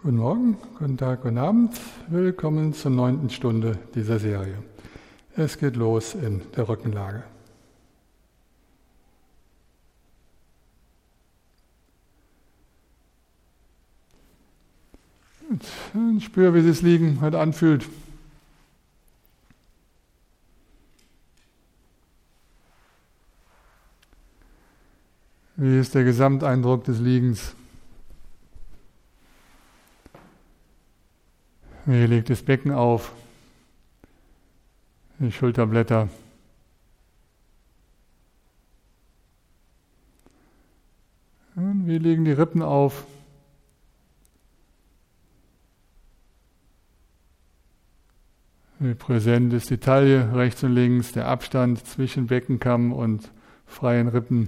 Guten Morgen, guten Tag, guten Abend. Willkommen zur 9. Stunde dieser Serie. Es geht los in der Rückenlage. Und spür, wie das Liegen heute anfühlt. Wie ist der Gesamteindruck des Liegens? Wie liegt das Becken auf? Die Schulterblätter. Und wie liegen die Rippen auf? Wie präsent ist die Taille rechts und links, der Abstand zwischen Beckenkamm und freien Rippen?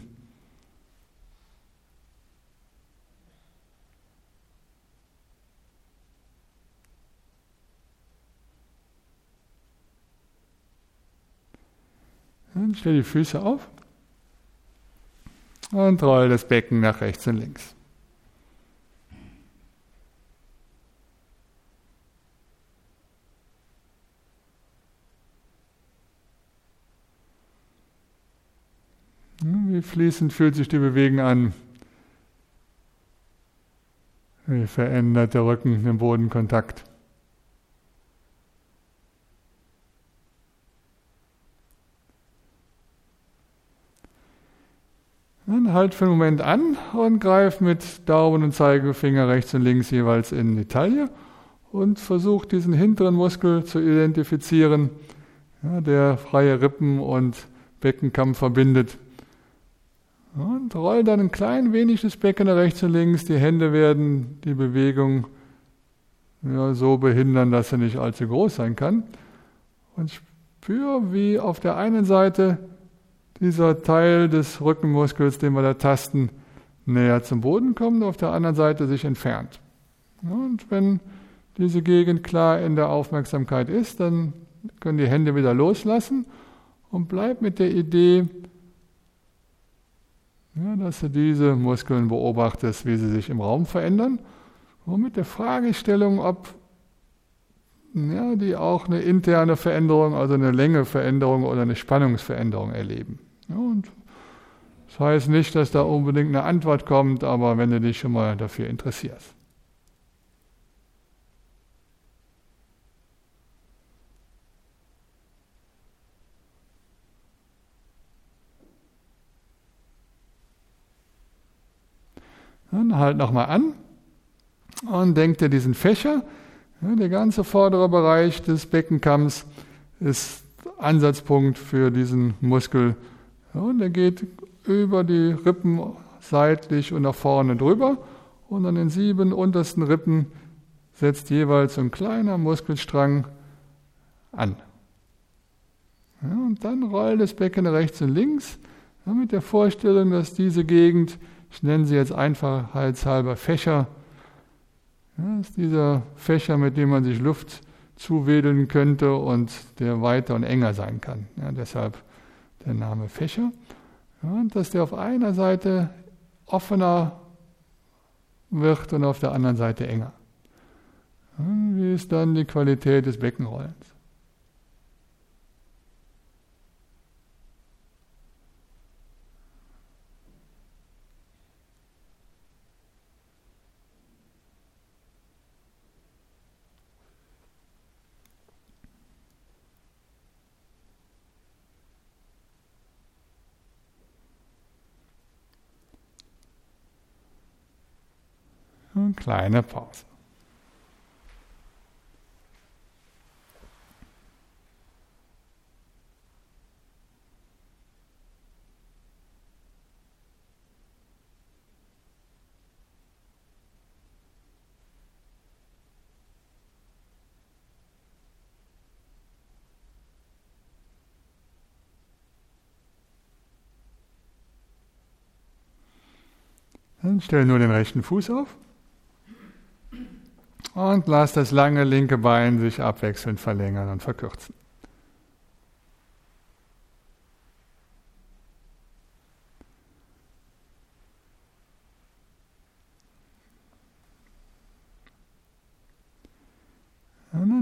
Dann stell die Füße auf und roll das Becken nach rechts und links. Wie fließend fühlt sich die Bewegung an? Wie verändert der Rücken den Bodenkontakt? Dann halt für einen Moment an und greif mit Daumen und Zeigefinger rechts und links jeweils in die Taille und versuch diesen hinteren Muskel zu identifizieren, der freie Rippen und Beckenkamm verbindet. Und roll dann ein klein wenig das Becken nach rechts und links. Die Hände werden die Bewegung so behindern, dass sie nicht allzu groß sein kann. Und spür, wie auf der einen Seite dieser Teil des Rückenmuskels, den wir da tasten, näher zum Boden kommt, auf der anderen Seite sich entfernt. Und wenn diese Gegend klar in der Aufmerksamkeit ist, dann können die Hände wieder loslassen und bleib mit der Idee, dass du diese Muskeln beobachtest, wie sie sich im Raum verändern, und mit der Fragestellung, ob die auch eine interne Veränderung, also eine Längeveränderung oder eine Spannungsveränderung erleben. Und das heißt nicht, dass da unbedingt eine Antwort kommt, aber wenn du dich schon mal dafür interessierst. Dann halt nochmal an und denk dir diesen Fächer. Der ganze vordere Bereich des Beckenkamms ist Ansatzpunkt für diesen Muskel. Und er geht über die Rippen seitlich und nach vorne drüber. Und an den 7 untersten Rippen setzt jeweils so ein kleiner Muskelstrang an. Und dann rollt das Becken rechts und links mit der Vorstellung, dass diese Gegend, ich nenne sie jetzt einfachheitshalber Fächer, ist dieser Fächer, mit dem man sich Luft zuwedeln könnte und der weiter und enger sein kann. Deshalb der Name Fächer. Und dass der auf einer Seite offener wird und auf der anderen Seite enger. Wie ist dann die Qualität des Beckenrollens? Eine kleine Pause. Dann stell nur den rechten Fuß auf. Und lass das lange linke Bein sich abwechselnd verlängern und verkürzen.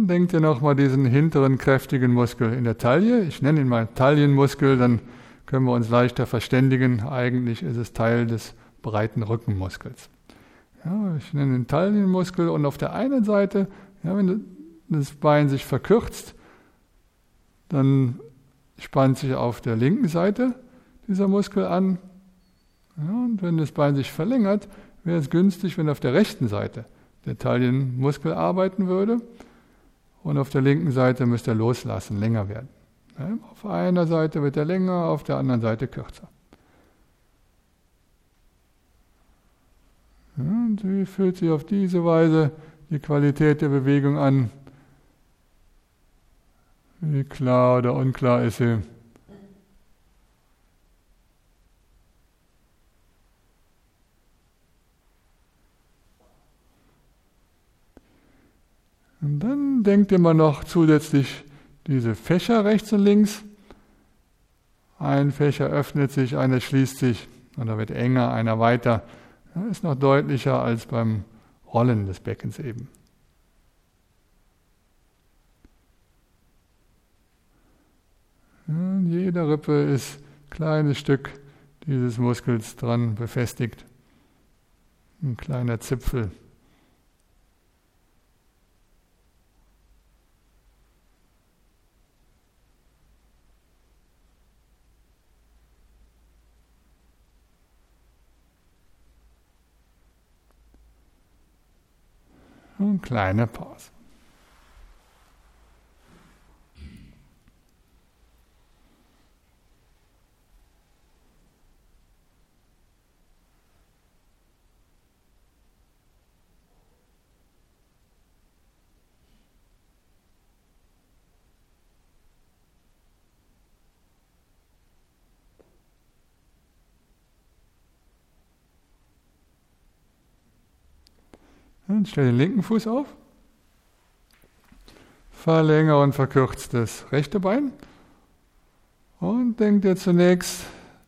Dann denkt ihr nochmal diesen hinteren kräftigen Muskel in der Taille. Ich nenne ihn mal Taillenmuskel, dann können wir uns leichter verständigen. Eigentlich ist es Teil des breiten Rückenmuskels. Ja, ich nenne den Taillenmuskel und auf der einen Seite, ja, wenn das Bein sich verkürzt, dann spannt sich auf der linken Seite dieser Muskel an. Ja, und wenn das Bein sich verlängert, wäre es günstig, wenn auf der rechten Seite der Taillenmuskel arbeiten würde. Und auf der linken Seite müsste er loslassen, länger werden. Ja, auf einer Seite wird er länger, auf der anderen Seite kürzer. Ja, und wie fühlt sich auf diese Weise die Qualität der Bewegung an? Wie klar oder unklar ist sie? Und dann denkt ihr mal noch zusätzlich diese Fächer rechts und links. Ein Fächer öffnet sich, einer schließt sich oder wird enger, einer weiter. Das ist noch deutlicher als beim Rollen des Beckens eben. In jeder Rippe ist ein kleines Stück dieses Muskels dran befestigt. Ein kleiner Zipfel. Eine kleine Pause. Und stell den linken Fuß auf. Verlängere und verkürze das rechte Bein. Und denk dir zunächst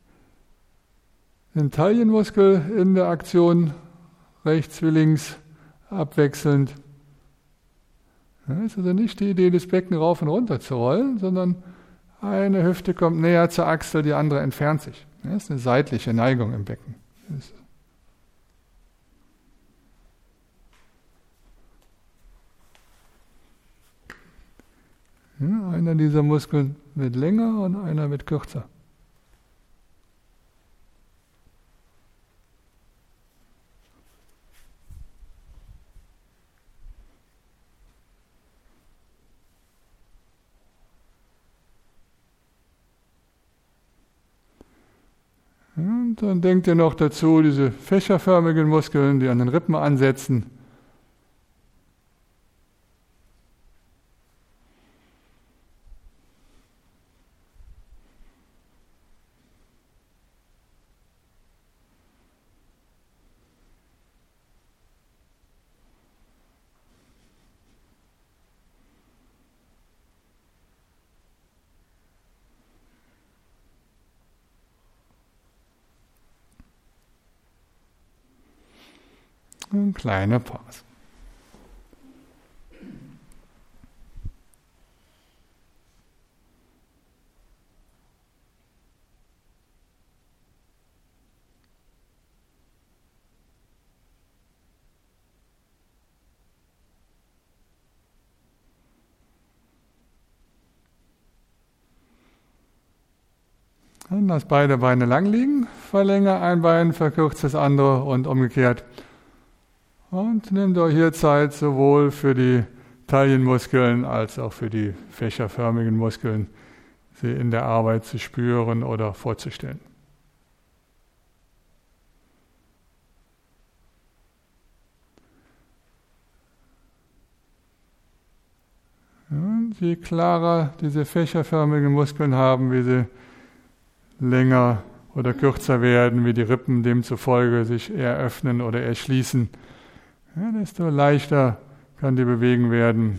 den Taillenmuskel in der Aktion, rechts wie links, abwechselnd. Das ist also nicht die Idee, das Becken rauf und runter zu rollen, sondern eine Hüfte kommt näher zur Achsel, die andere entfernt sich. Das ist eine seitliche Neigung im Becken. Ja, einer dieser Muskeln wird länger und einer wird kürzer. Und dann denkt ihr noch dazu diese fächerförmigen Muskeln, die an den Rippen ansetzen. Eine kleine Pause. Dann lass beide Beine lang liegen, verlängere ein Bein, verkürze das andere und umgekehrt. Und nehmt euch hier Zeit sowohl für die Taillenmuskeln als auch für die fächerförmigen Muskeln, sie in der Arbeit zu spüren oder vorzustellen. Und je klarer diese fächerförmigen Muskeln haben, wie sie länger oder kürzer werden, wie die Rippen demzufolge sich eher öffnen oder erschließen, ja, desto leichter kann die Bewegung werden.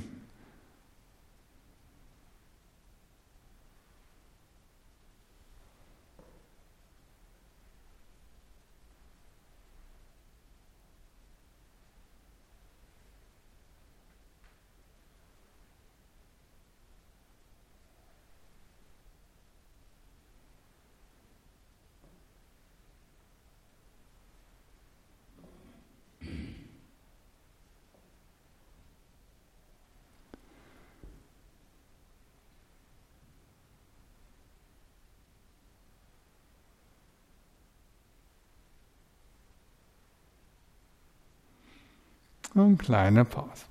Und kleine Pause.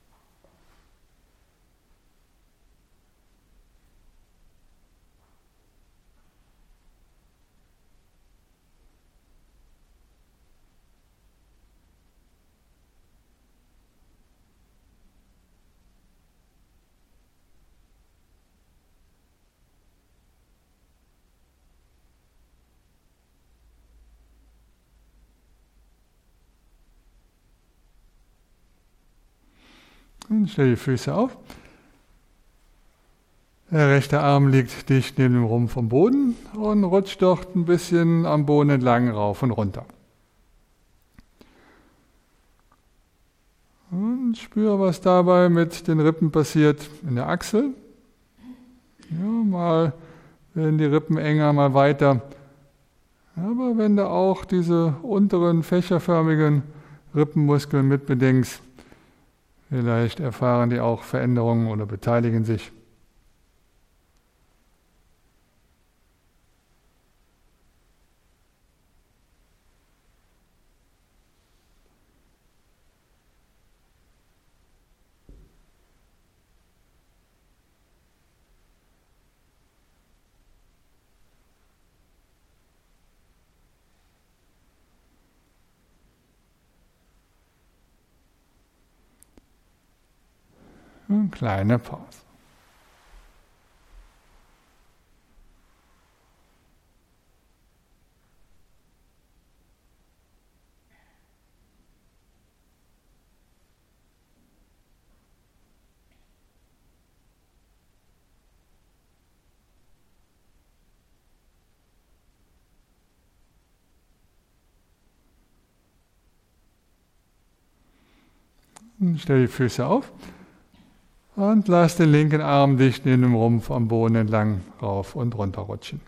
Und stell die Füße auf. Der rechte Arm liegt dicht neben dem Rumpf am Boden und rutscht dort ein bisschen am Boden entlang rauf und runter. Und spüre, was dabei mit den Rippen passiert in der Achsel. Ja, mal werden die Rippen enger, mal weiter. Aber wenn du auch diese unteren fächerförmigen Rippenmuskeln mitbedenkst, vielleicht erfahren die auch Veränderungen oder beteiligen sich. Eine kleine Pause. Und stell die Füße auf. Und lass den linken Arm dicht neben dem Rumpf am Boden entlang rauf und runter rutschen.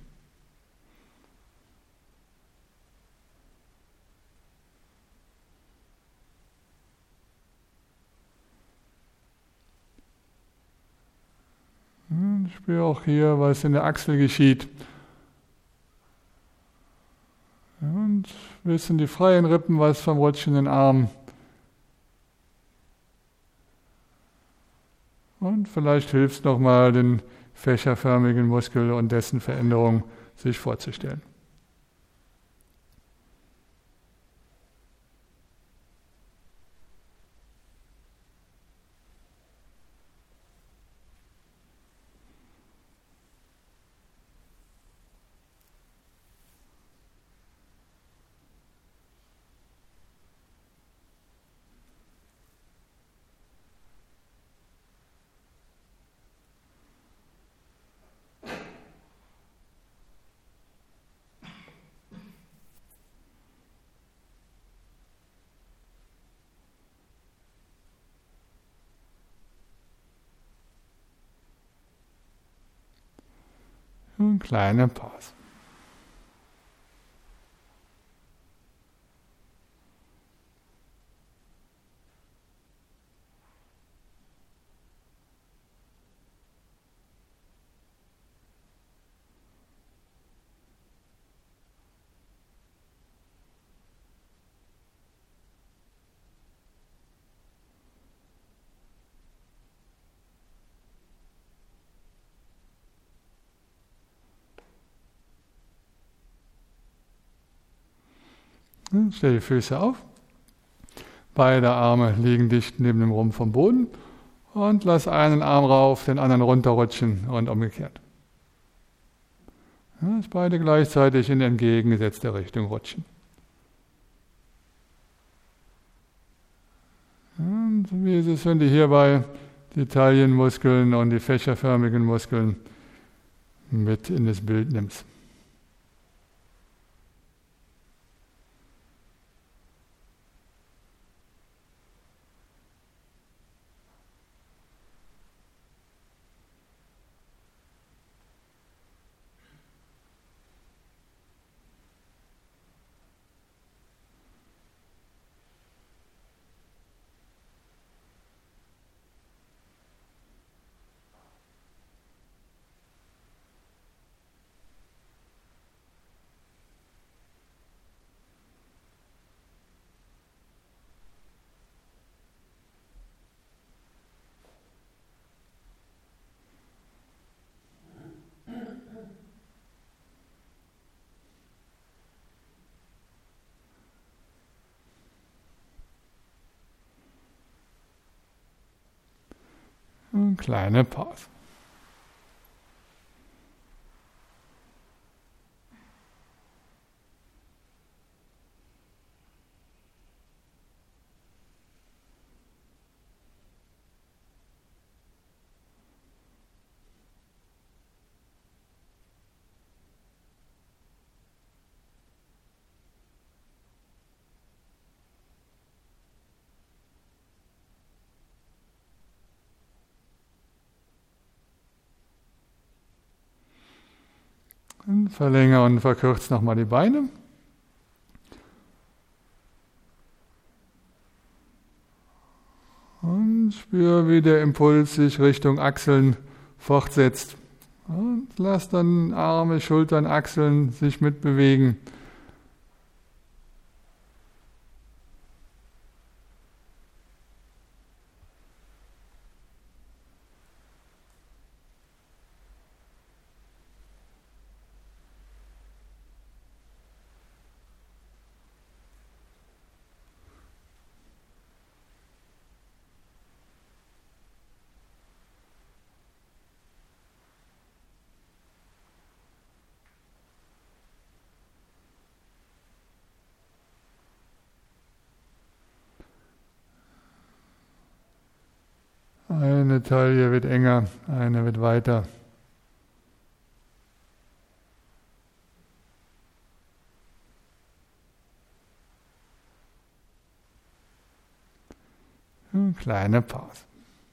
Und spüre auch hier, was in der Achsel geschieht. Und wissen die freien Rippen was vom rutschenden Arm. Und vielleicht hilft nochmal, den fächerförmigen Muskel und dessen Veränderung sich vorzustellen. Eine kleine Pause. Stell die Füße auf. Beide Arme liegen dicht neben dem Rumpf vom Boden und lass einen Arm rauf, den anderen runterrutschen und umgekehrt. Dass beide gleichzeitig in entgegengesetzte Richtung rutschen. Und wie ist es, wenn du hierbei die Taillenmuskeln und die fächerförmigen Muskeln mit in das Bild nimmst? Eine kleine Pause. Und verlängere und verkürze nochmal die Beine. Und spüre, wie der Impuls sich Richtung Achseln fortsetzt. Und lass dann Arme, Schultern, Achseln sich mitbewegen. Eine Taille wird enger, eine wird weiter. Eine kleine Pause.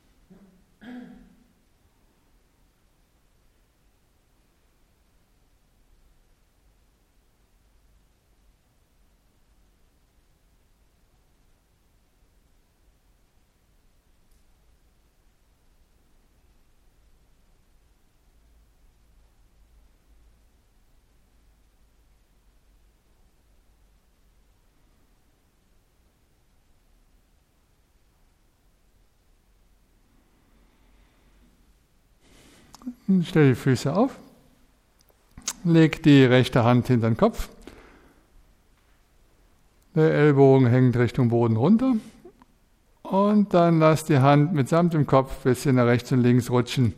Stell die Füße auf, leg die rechte Hand hinter den Kopf, der Ellbogen hängt Richtung Boden runter und dann lass die Hand mitsamt dem Kopf ein bisschen nach rechts und links rutschen,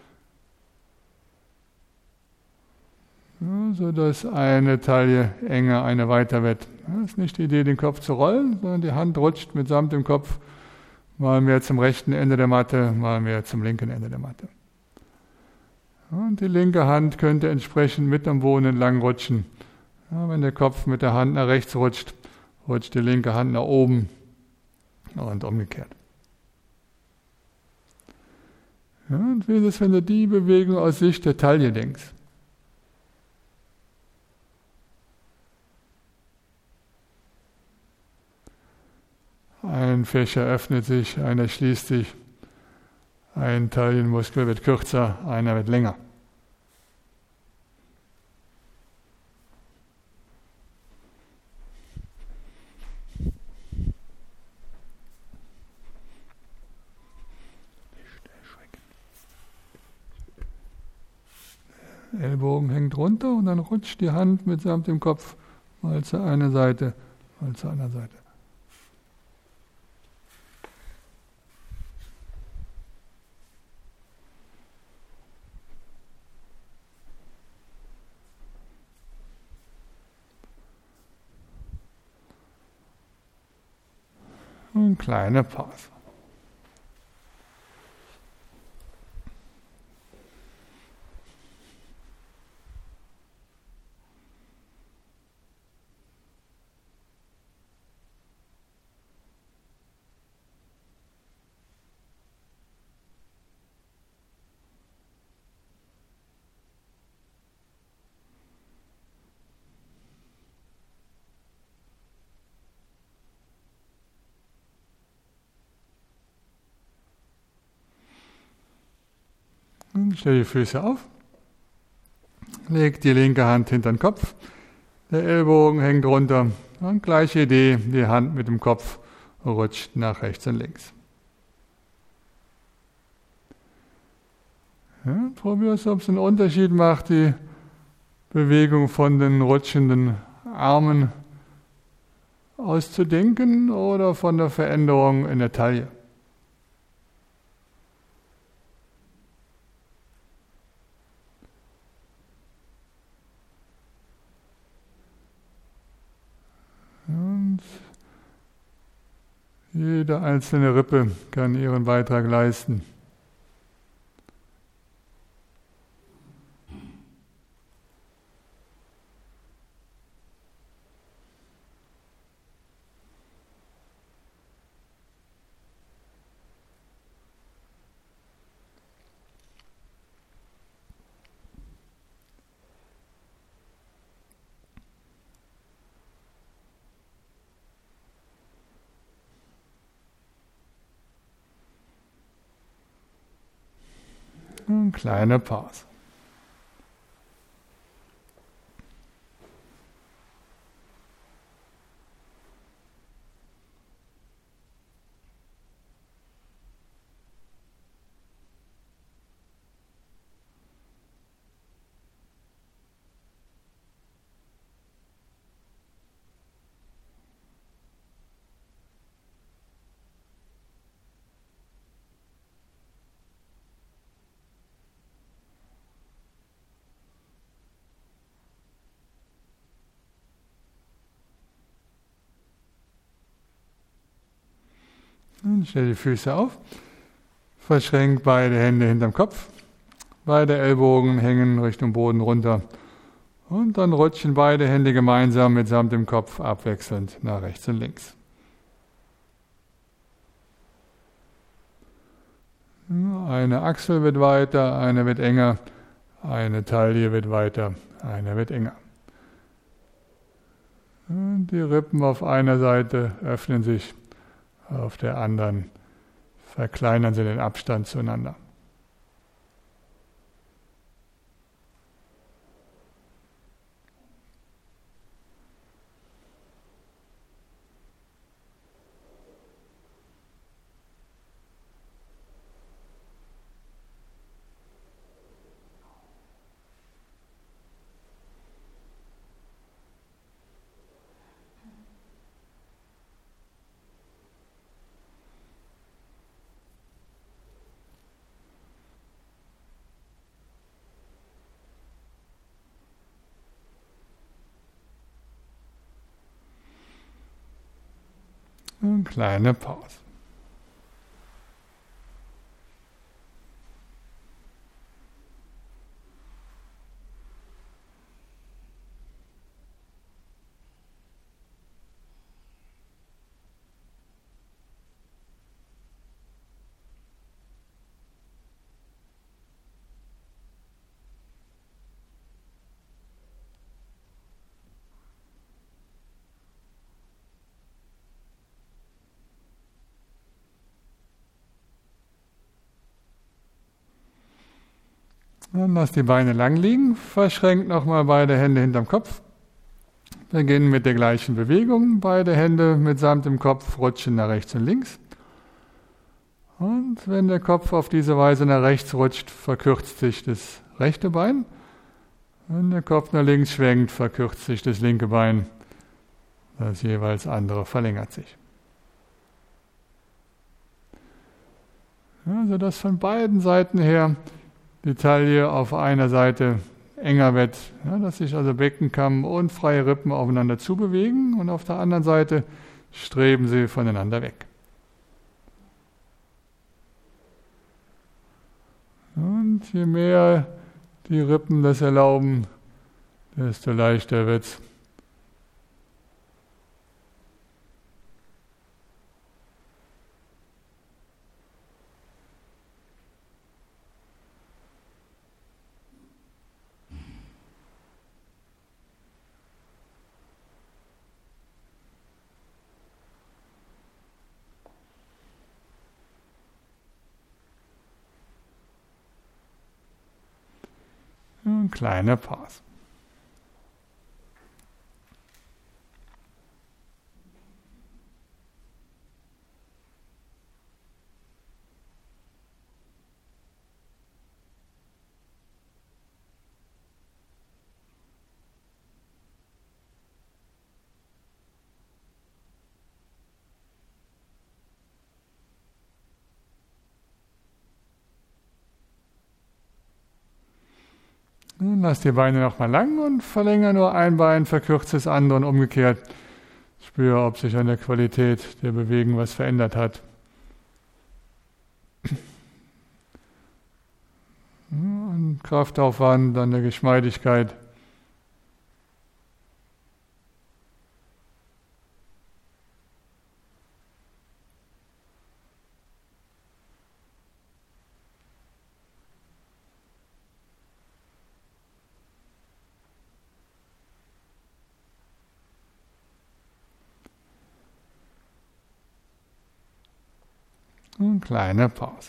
ja, sodass eine Taille enger, eine weiter wird. Das ist nicht die Idee, den Kopf zu rollen, sondern die Hand rutscht mitsamt dem Kopf mal mehr zum rechten Ende der Matte, mal mehr zum linken Ende der Matte. Und die linke Hand könnte entsprechend mit am Boden entlang rutschen. Ja, wenn der Kopf mit der Hand nach rechts rutscht, rutscht die linke Hand nach oben und umgekehrt. Ja, und wie ist es, wenn du die Bewegung aus Sicht der Taille denkst? Ein Fächer öffnet sich, einer schließt sich. Ein Taillenmuskel wird kürzer, einer wird länger. Der Ellbogen hängt runter und dann rutscht die Hand mitsamt dem Kopf mal zur einer Seite, mal zur anderen Seite. Und kleine Pause. Stell die Füße auf, leg die linke Hand hinter den Kopf, der Ellbogen hängt runter und gleiche Idee, die Hand mit dem Kopf rutscht nach rechts und links. Ja, probier es, ob es einen Unterschied macht, die Bewegung von den rutschenden Armen auszudenken oder von der Veränderung in der Taille. Jede einzelne Rippe kann ihren Beitrag leisten. Eine kleine Pause. Und stell die Füße auf, verschränk beide Hände hinterm Kopf, beide Ellbogen hängen Richtung Boden runter und dann rutschen beide Hände gemeinsam mitsamt dem Kopf abwechselnd nach rechts und links. Eine Achsel wird weiter, eine wird enger, eine Taille wird weiter, eine wird enger. Und die Rippen auf einer Seite öffnen sich, auf der anderen verkleinern sie den Abstand zueinander. Eine kleine Pause. Dann lass die Beine lang liegen, verschränkt nochmal beide Hände hinterm Kopf. Beginnen mit der gleichen Bewegung, beide Hände mitsamt dem Kopf rutschen nach rechts und links. Und wenn der Kopf auf diese Weise nach rechts rutscht, verkürzt sich das rechte Bein. Wenn der Kopf nach links schwenkt, verkürzt sich das linke Bein. Das jeweils andere verlängert sich. Also dass von beiden Seiten her die Taille auf einer Seite enger wird, ja, dass sich also Beckenkamm und freie Rippen aufeinander zubewegen und auf der anderen Seite streben sie voneinander weg. Und je mehr die Rippen das erlauben, desto leichter wird es. Eine kleine Pause. Lass die Beine nochmal lang und verlängere nur ein Bein, verkürze das andere und umgekehrt. Spüre, ob sich an der Qualität der Bewegung was verändert hat. An Kraftaufwand, an der Geschmeidigkeit. Eine kleine Pause.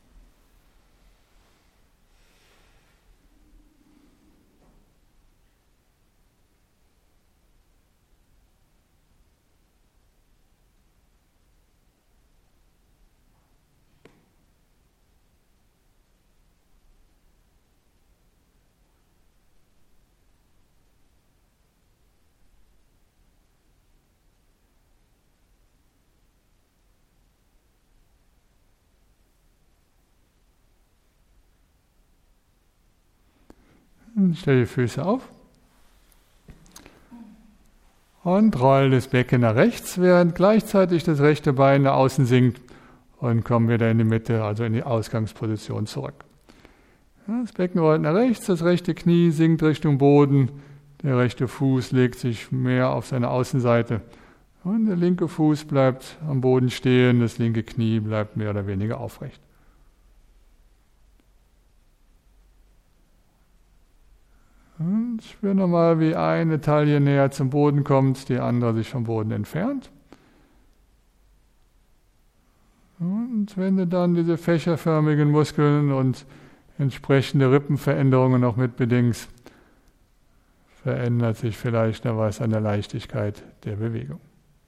Stell die Füße auf und roll das Becken nach rechts, während gleichzeitig das rechte Bein nach außen sinkt und komm wieder in die Mitte, also in die Ausgangsposition zurück. Das Becken rollt nach rechts, das rechte Knie sinkt Richtung Boden, der rechte Fuß legt sich mehr auf seine Außenseite und der linke Fuß bleibt am Boden stehen, das linke Knie bleibt mehr oder weniger aufrecht. Und spür nochmal, wie eine Taille näher zum Boden kommt, die andere sich vom Boden entfernt. Und wenn du dann diese fächerförmigen Muskeln und entsprechende Rippenveränderungen noch mitbedingst, verändert sich vielleicht noch was an der Leichtigkeit der Bewegung.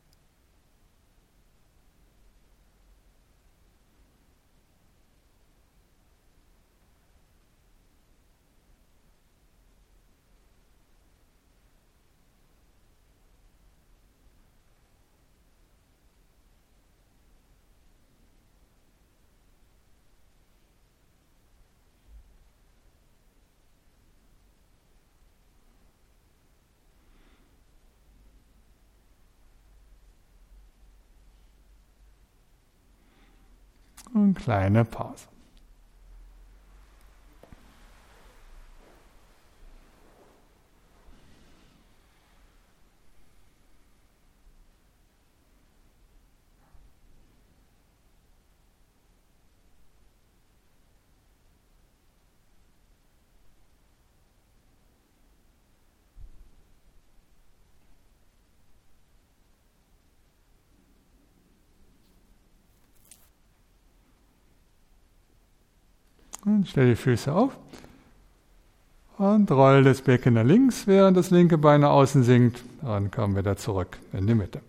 Und kleine Pause. Und stell die Füße auf und roll das Becken nach links, während das linke Bein nach außen sinkt. Dann kommen wir wieder zurück in die Mitte.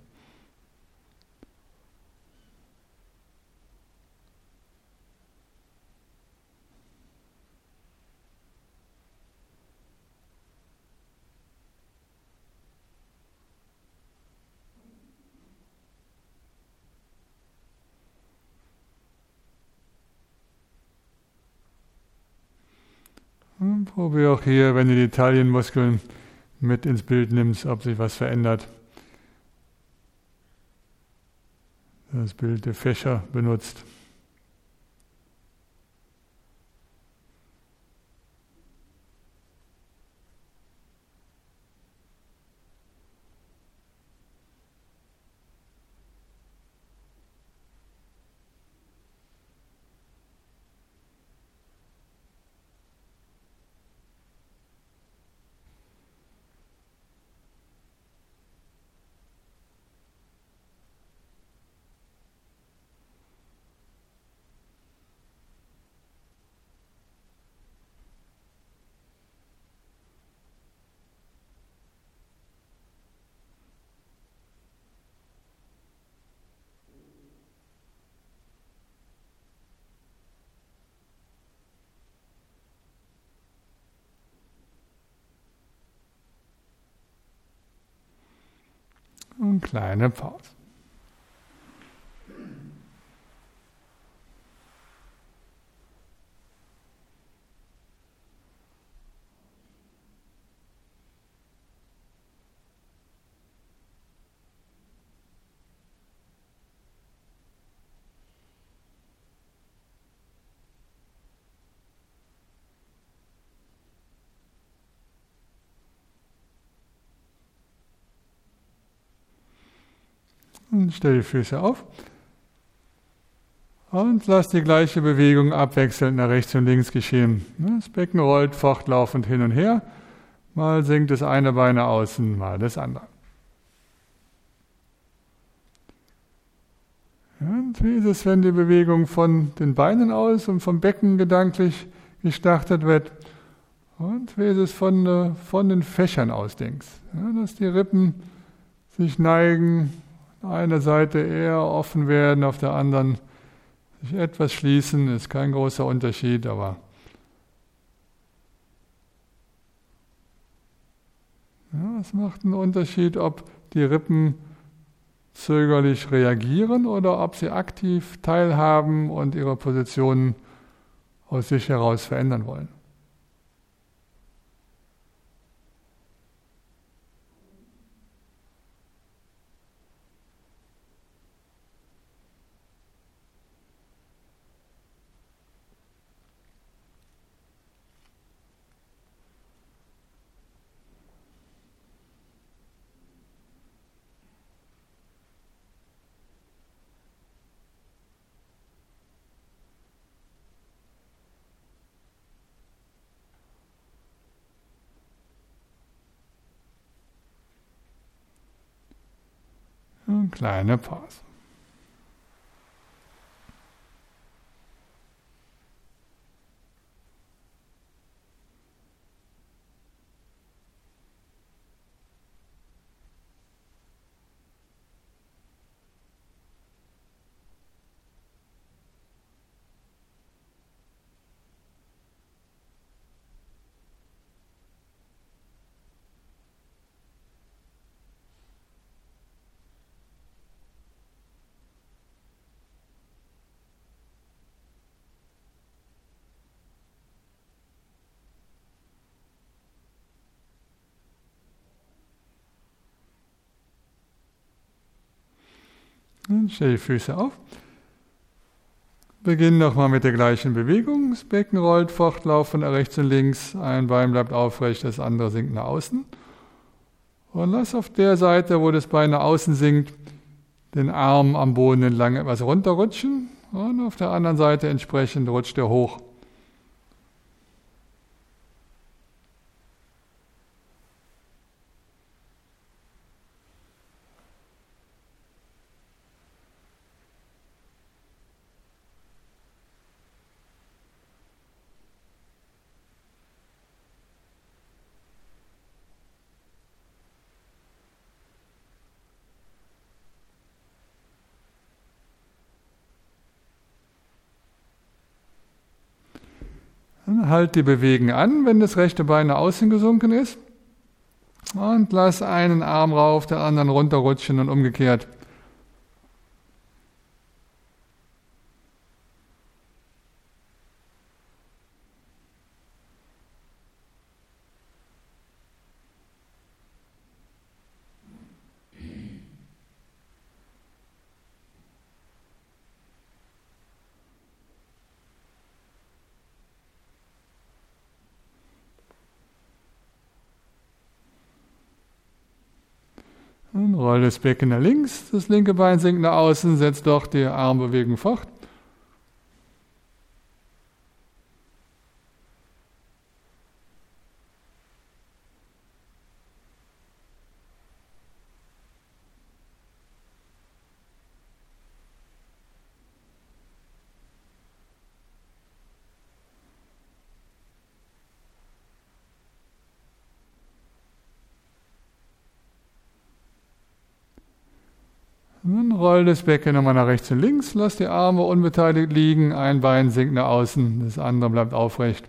Und probiere auch hier, wenn du die Taillenmuskeln mit ins Bild nimmst, ob sich was verändert. Das Bild der Fächer benutzt. Und kleine Pause. Und stell die Füße auf. Und lass die gleiche Bewegung abwechselnd nach rechts und links geschehen. Das Becken rollt fortlaufend hin und her. Mal sinkt das eine Bein nach außen, mal das andere. Und wie ist es, wenn die Bewegung von den Beinen aus und vom Becken gedanklich gestartet wird? Und wie ist es von den Fächern aus links? Ja, dass die Rippen sich neigen, eine Seite eher offen werden, auf der anderen sich etwas schließen, ist kein großer Unterschied, aber ja, es macht einen Unterschied, ob die Rippen zögerlich reagieren oder ob sie aktiv teilhaben und ihre Position aus sich heraus verändern wollen. Eine kleine Pause. Stell die Füße auf. Beginn nochmal mit der gleichen Bewegung. Das Becken rollt fortlaufend nach rechts und links. Ein Bein bleibt aufrecht, das andere sinkt nach außen. Und lass auf der Seite, wo das Bein nach außen sinkt, den Arm am Boden entlang etwas runterrutschen. Und auf der anderen Seite entsprechend rutscht er hoch. Dann halt die Bewegung an, wenn das rechte Bein nach außen gesunken ist. Und lass einen Arm rauf, den anderen runterrutschen und umgekehrt. Und roll das Becken nach links, das linke Bein sinkt nach außen, setzt doch die Armbewegung fort. Dann roll das Becken nochmal nach rechts und links, lass die Arme unbeteiligt liegen, ein Bein sinkt nach außen, das andere bleibt aufrecht.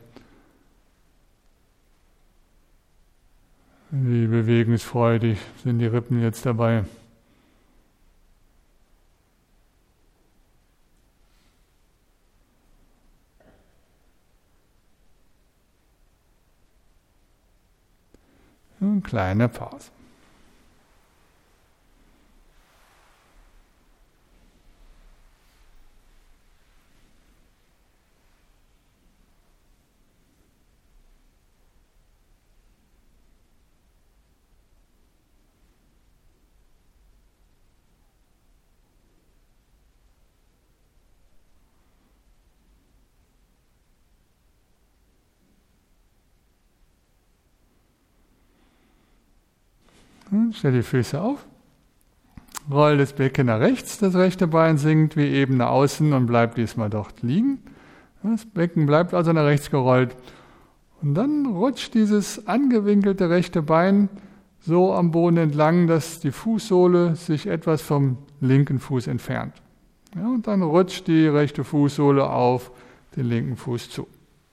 Wie bewegungsfreudig sind die Rippen jetzt dabei. Eine kleine Pause. Stell die Füße auf. Roll das Becken nach rechts, das rechte Bein sinkt wie eben nach außen und bleibt diesmal dort liegen. Das Becken bleibt also nach rechts gerollt. Und dann rutscht dieses angewinkelte rechte Bein so am Boden entlang, dass die Fußsohle sich etwas vom linken Fuß entfernt. Ja, und dann rutscht die rechte Fußsohle auf den linken Fuß zu.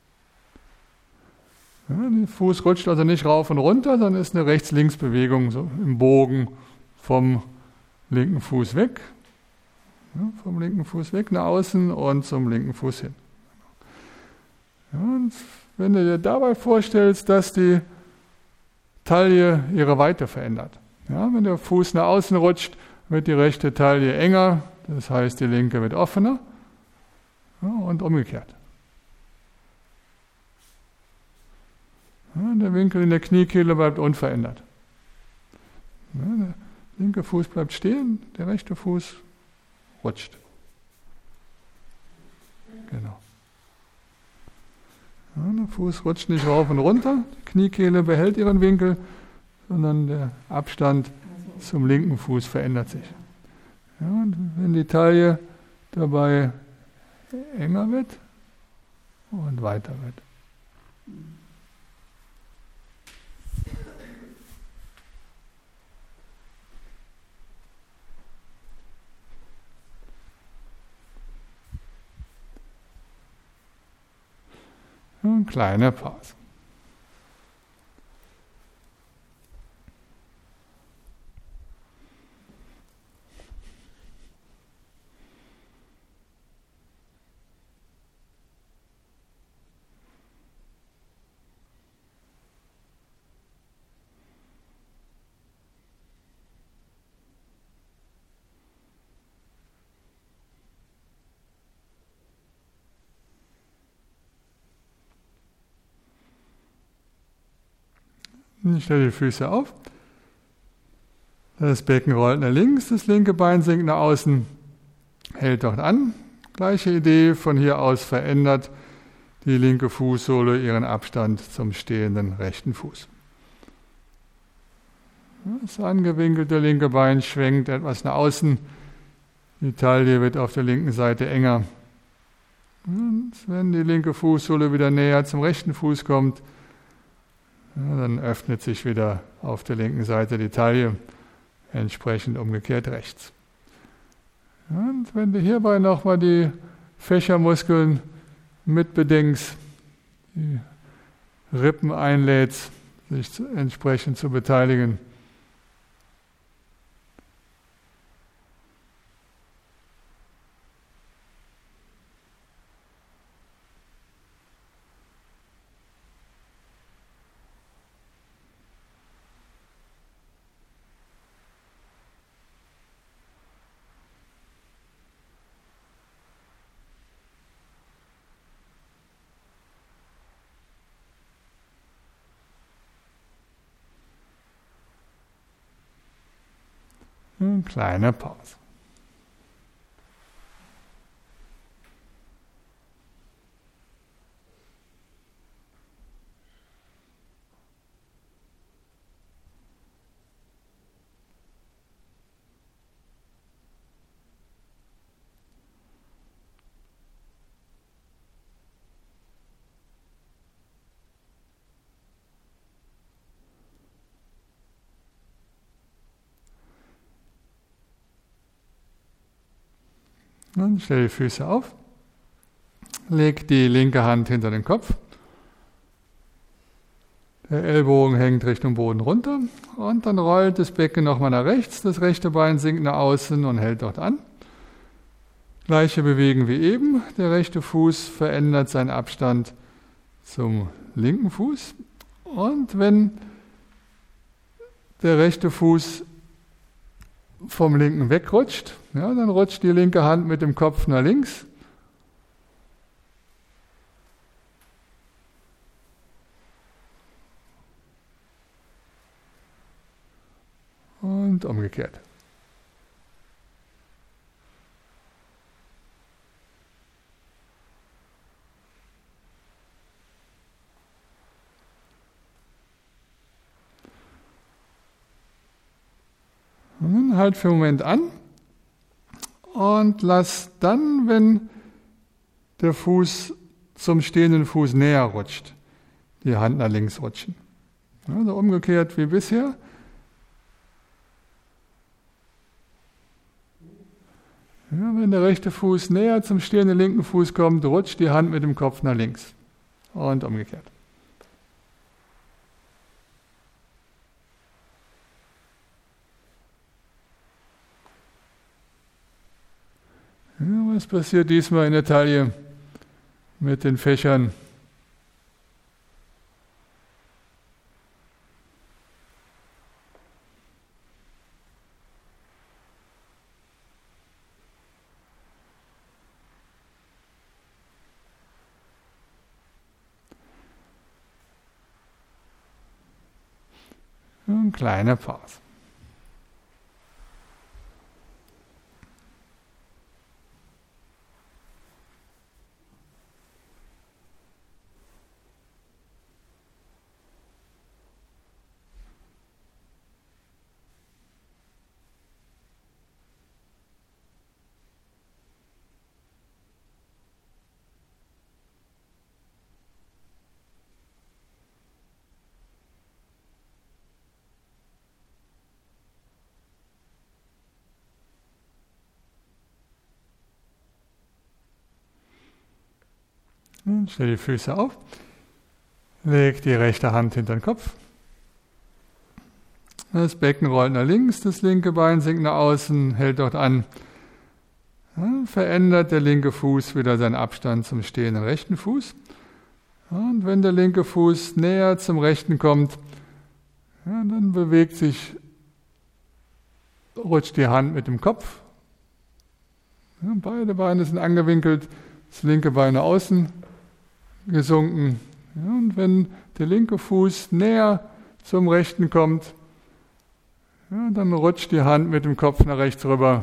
Ja, der Fuß rutscht also nicht rauf und runter, sondern ist eine Rechts-Links-Bewegung so im Bogen vom linken Fuß weg. Ja, vom linken Fuß weg nach außen und zum linken Fuß hin. Ja, und wenn du dir dabei vorstellst, dass die Taille ihre Weite verändert. Ja, wenn der Fuß nach außen rutscht, wird die rechte Taille enger, das heißt, die linke wird offener, ja, und umgekehrt. Ja, der Winkel in der Kniekehle bleibt unverändert. Ja, der linke Fuß bleibt stehen, der rechte Fuß rutscht. Genau. Ja, der Fuß rutscht nicht rauf und runter, die Kniekehle behält ihren Winkel, sondern der Abstand zum linken Fuß verändert sich. Ja, und wenn die Taille dabei enger wird und weiter wird. Eine kleine Pause. Ich stelle die Füße auf. Das Becken rollt nach links, das linke Bein sinkt nach außen, hält dort an. Gleiche Idee, von hier aus verändert die linke Fußsohle ihren Abstand zum stehenden rechten Fuß. Das angewinkelte linke Bein schwenkt etwas nach außen, die Taille wird auf der linken Seite enger. Und wenn die linke Fußsohle wieder näher zum rechten Fuß kommt, ja, dann öffnet sich wieder auf der linken Seite die Taille, entsprechend umgekehrt rechts. Und wenn du hierbei nochmal die Fächermuskeln mitbedenkst, die Rippen einlädst, sich entsprechend zu beteiligen. Eine kleine Pause. Und stell die Füße auf, leg die linke Hand hinter den Kopf, der Ellbogen hängt Richtung Boden runter und dann rollt das Becken nochmal nach rechts, das rechte Bein sinkt nach außen und hält dort an. Gleiche Bewegung wie eben, der rechte Fuß verändert seinen Abstand zum linken Fuß und wenn der rechte Fuß vom linken wegrutscht, ja, dann rutscht die linke Hand mit dem Kopf nach links. Und umgekehrt. Dann halt für einen Moment an und lass dann, wenn der Fuß zum stehenden Fuß näher rutscht, die Hand nach links rutschen. Also umgekehrt wie bisher. Ja, wenn der rechte Fuß näher zum stehenden linken Fuß kommt, rutscht die Hand mit dem Kopf nach links und umgekehrt. Ja, was passiert diesmal in der Taille mit den Fächern? Eine kleine Pause. Stell die Füße auf, leg die rechte Hand hinter den Kopf. Das Becken rollt nach links, das linke Bein sinkt nach außen, hält dort an. Ja, verändert der linke Fuß wieder seinen Abstand zum stehenden rechten Fuß. Und wenn der linke Fuß näher zum rechten kommt, ja, dann bewegt sich, rutscht die Hand mit dem Kopf. Ja, beide Beine sind angewinkelt, das linke Bein nach außen gesunken. Ja, und wenn der linke Fuß näher zum rechten kommt, ja, dann rutscht die Hand mit dem Kopf nach rechts rüber.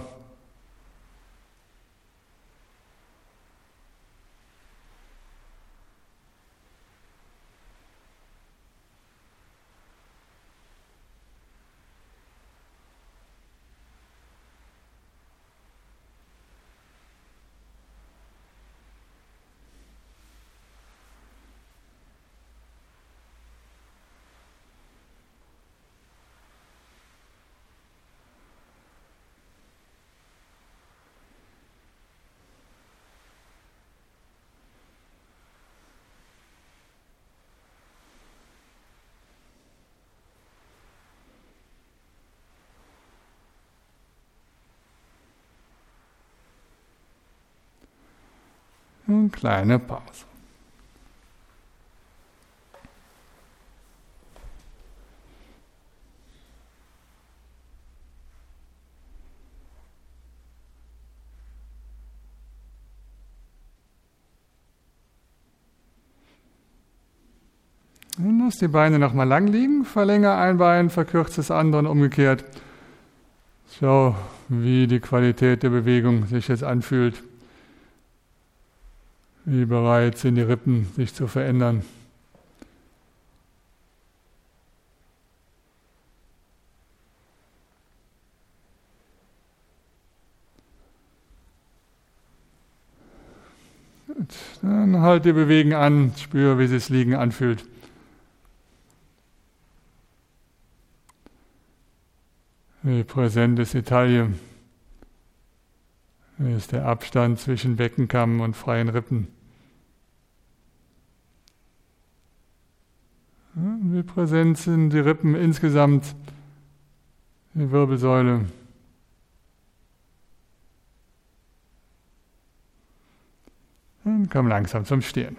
Eine kleine Pause. Und lass die Beine nochmal lang liegen, verlängere ein Bein, verkürze das andere und umgekehrt. Schau, wie die Qualität der Bewegung sich jetzt anfühlt. Wie bereit sind die Rippen, sich zu verändern. Gut, dann halt die Bewegung an, spüre, wie sich das Liegen anfühlt. Wie präsent ist die Taille? Wie ist der Abstand zwischen Beckenkamm und freien Rippen? Wie präsent sind die Rippen insgesamt, die Wirbelsäule? Und komm langsam zum Stehen.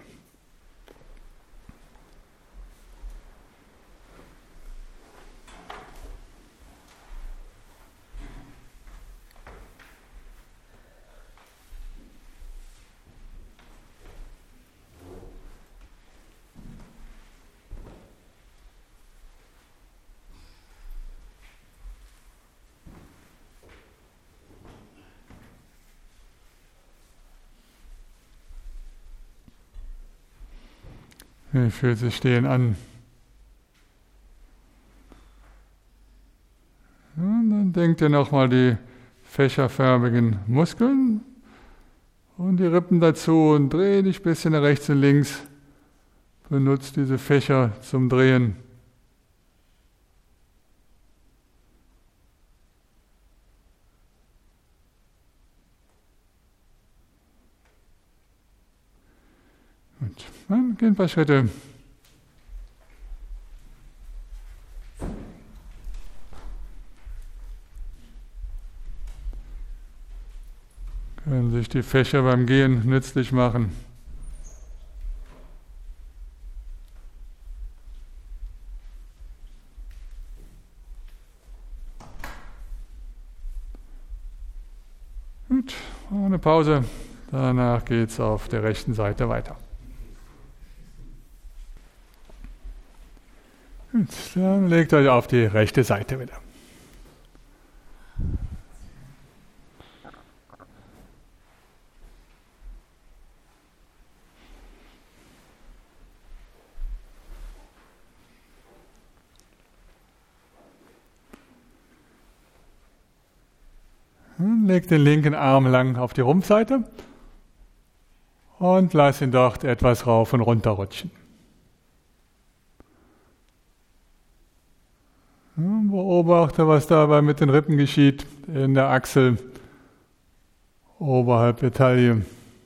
Wie fühlt sich Stehen an? Und dann Dann denkt ihr nochmal die fächerförmigen Muskeln und die Rippen dazu und dreh dich ein bisschen nach rechts und links. Benutzt diese Fächer zum Drehen. Gut, dann gehen ein paar Schritte. Können sich die Fächer beim Gehen nützlich machen. Gut, eine Pause. Danach geht es auf der rechten Seite weiter. Gut, dann legt euch auf die rechte Seite wieder. Leg den linken Arm lang auf die Rumpfseite und lass ihn dort etwas rauf und runter rutschen. Beobachte, was dabei mit den Rippen geschieht in der Achsel oberhalb der Taille.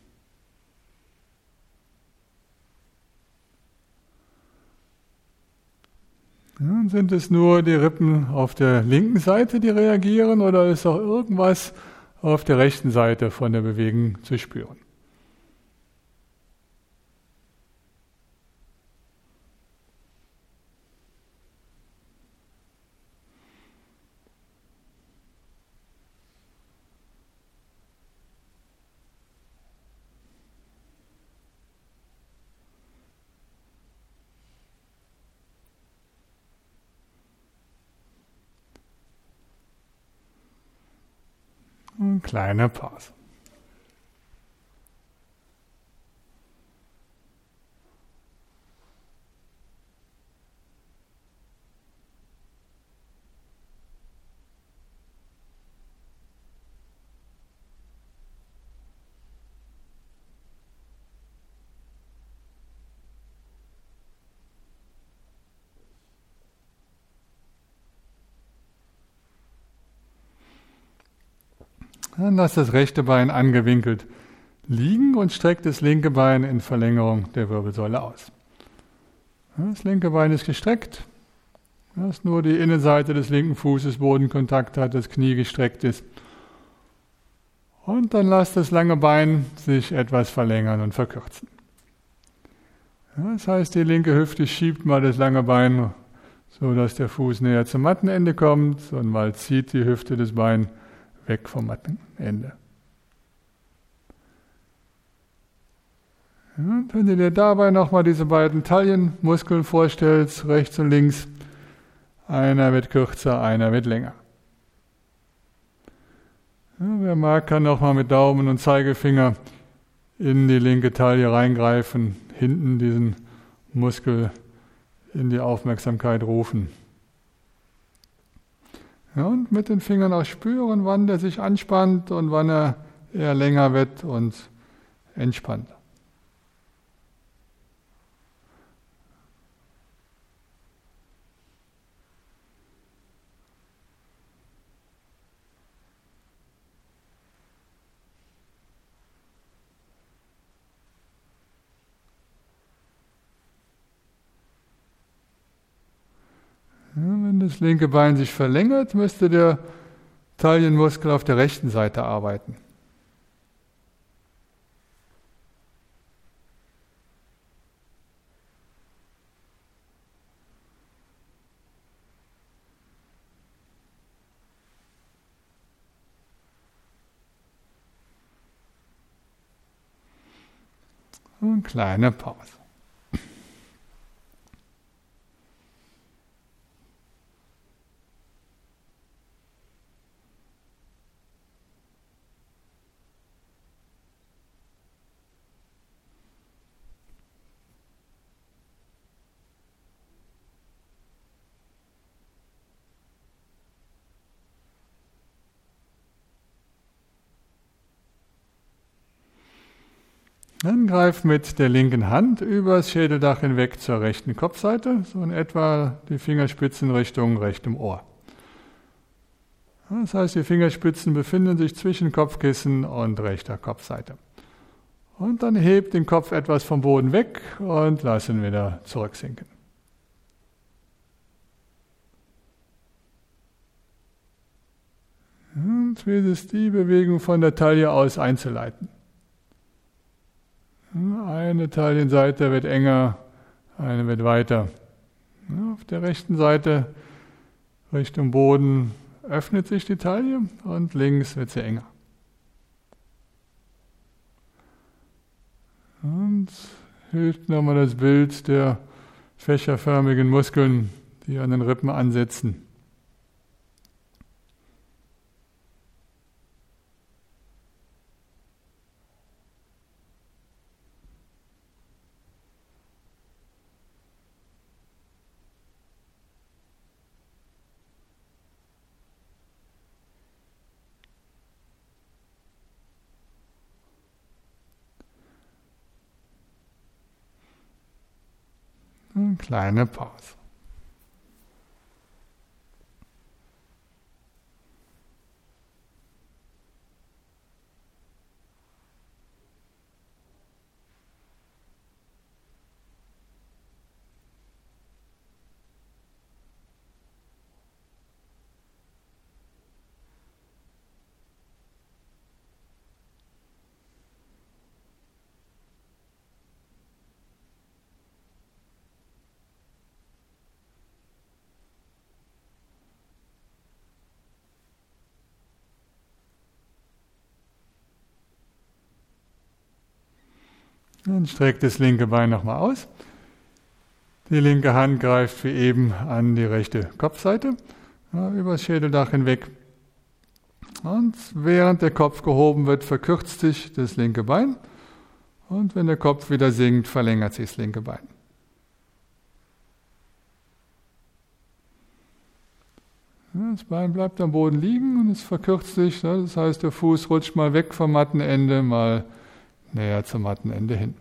Ja, sind es nur die Rippen auf der linken Seite, die reagieren, oder ist auch irgendwas auf der rechten Seite von der Bewegung zu spüren? Eine kleine Pause. Dann lasst das rechte Bein angewinkelt liegen und streckt das linke Bein in Verlängerung der Wirbelsäule aus. Das linke Bein ist gestreckt, dass nur die Innenseite des linken Fußes Bodenkontakt hat, das Knie gestreckt ist. Und dann lasst das lange Bein sich etwas verlängern und verkürzen. Das heißt, die linke Hüfte schiebt mal das lange Bein, so dass der Fuß näher zum Mattenende kommt, und mal zieht die Hüfte das Bein weg vom Mattenende. Ja, und wenn du dir dabei nochmal diese beiden Taillenmuskeln vorstellst, rechts und links, einer wird kürzer, einer wird länger. Ja, wer mag, kann nochmal mit Daumen und Zeigefinger in die linke Taille reingreifen, hinten diesen Muskel in die Aufmerksamkeit rufen. Ja, und mit den Fingern auch spüren, wann der sich anspannt und wann er eher länger wird und entspannt. Ja, wenn das linke Bein sich verlängert, müsste der Taillenmuskel auf der rechten Seite arbeiten. Und kleine Pause. Dann greif mit der linken Hand übers Schädeldach hinweg zur rechten Kopfseite, so in etwa die Fingerspitzen Richtung rechtem Ohr. Das heißt, die Fingerspitzen befinden sich zwischen Kopfkissen und rechter Kopfseite. Und dann hebt den Kopf etwas vom Boden weg und lass ihn wieder zurücksinken. Und versuch die Bewegung von der Taille aus einzuleiten. Eine Taillenseite wird enger, eine wird weiter. Auf der rechten Seite Richtung Boden öffnet sich die Taille und links wird sie enger. Und hilft nochmal das Bild der fächerförmigen Muskeln, die an den Rippen ansetzen. Eine kleine Pause. Dann streckt das linke Bein nochmal aus. Die linke Hand greift wie eben an die rechte Kopfseite, über das Schädeldach hinweg. Und während der Kopf gehoben wird, verkürzt sich das linke Bein. Und wenn der Kopf wieder sinkt, verlängert sich das linke Bein. Das Bein bleibt am Boden liegen und es verkürzt sich. Das heißt, der Fuß rutscht mal weg vom Mattenende, mal näher zum Mattenende hin.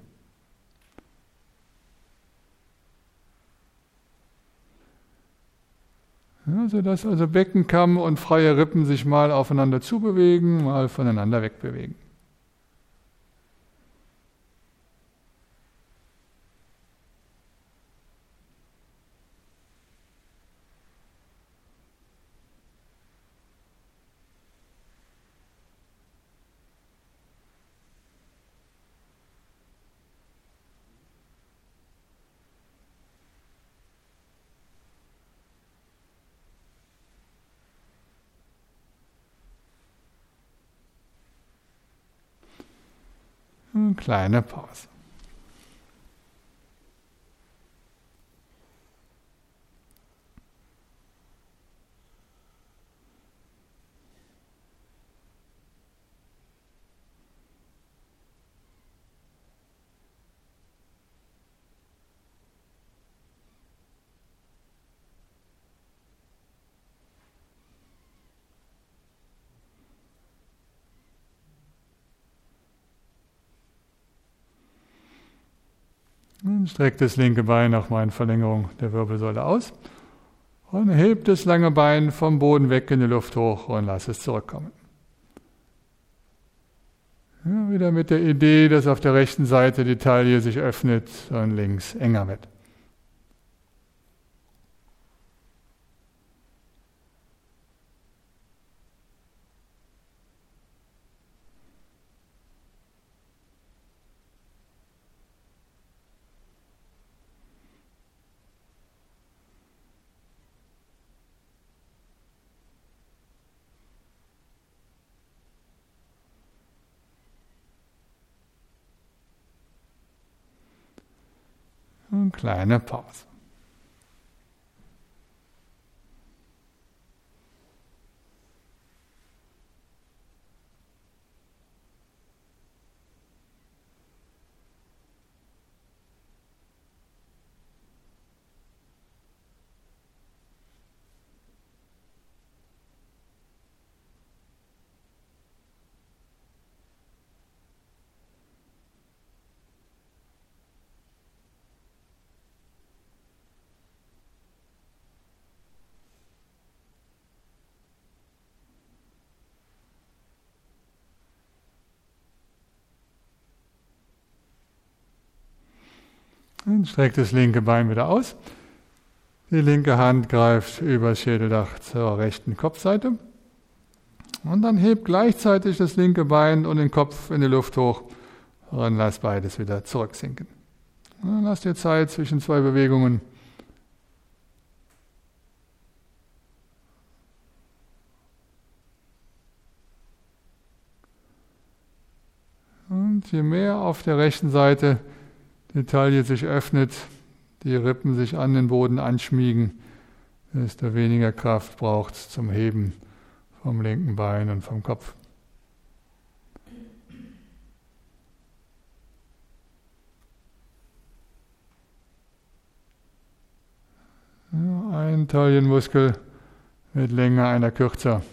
Ja, sodass also Beckenkamm und freie Rippen sich mal aufeinander zubewegen, mal voneinander wegbewegen. Eine kleine Pause. Und streckt das linke Bein nochmal in Verlängerung der Wirbelsäule aus und hebt das lange Bein vom Boden weg in die Luft hoch und lass es zurückkommen. Ja, wieder mit der Idee, dass auf der rechten Seite die Taille sich öffnet und links enger wird. Eine kleine Pause. Und streckt das linke Bein wieder aus. Die linke Hand greift über das Schädeldach zur rechten Kopfseite. Und dann hebt gleichzeitig das linke Bein und den Kopf in die Luft hoch und lasst beides wieder zurücksinken. Und lasst dir Zeit zwischen zwei Bewegungen. Und je mehr auf der rechten Seite die Taille sich öffnet, die Rippen sich an den Boden anschmiegen, desto weniger Kraft braucht es zum Heben vom linken Bein und vom Kopf. Ja, ein Taillenmuskel wird länger, einer kürzer.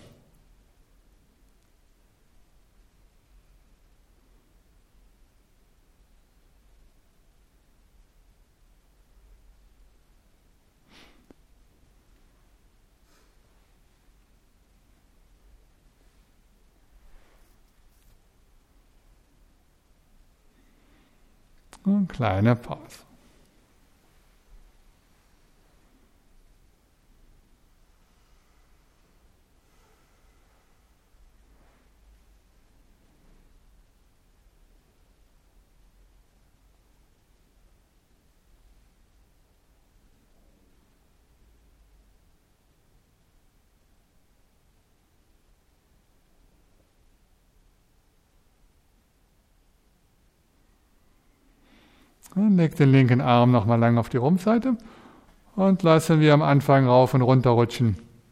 Und kleine Pause. Und leg den linken Arm nochmal lang auf die Rumpfseite und lassen wir am Anfang rauf und runter rutschen.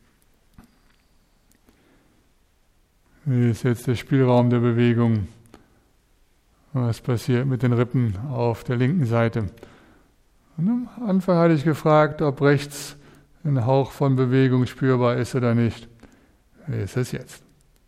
Wie ist jetzt der Spielraum der Bewegung? Was passiert mit den Rippen auf der linken Seite? Und am Anfang hatte ich gefragt, ob rechts ein Hauch von Bewegung spürbar ist oder nicht. Wie ist es jetzt?